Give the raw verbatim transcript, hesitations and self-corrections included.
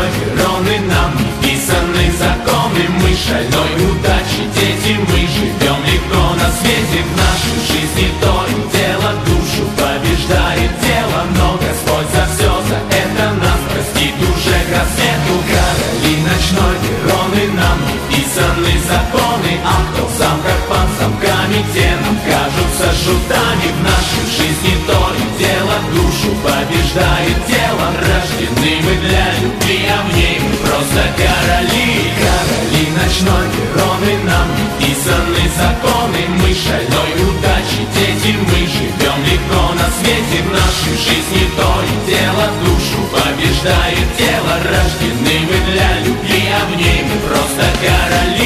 ночной Вероны нам не писаны законы. Мы шальной удачи дети, мы живем легко на свете. В нашей жизни то и дело, душу побеждает дело. Но Господь за все, за это нас простит уже к рассвету. Короли ночной Вероны нам не писаны законы. А кто в замках под замками, те нам кажутся шутами. В нашей жизни то и дело, душу побеждает дело. Рождены мы для любви, а в ней мы просто короли. Короли ночной Вероны нам не писаны законы. Мы шальной удачи дети, мы живем легко на свете. В нашей жизни то и дело, душу побеждает дело. Рождены мы для любви, а в ней мы просто короли.